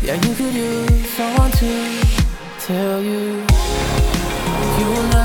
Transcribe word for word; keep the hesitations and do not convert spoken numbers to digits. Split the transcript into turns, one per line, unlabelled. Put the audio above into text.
Yeah, you could use someone to tell you you will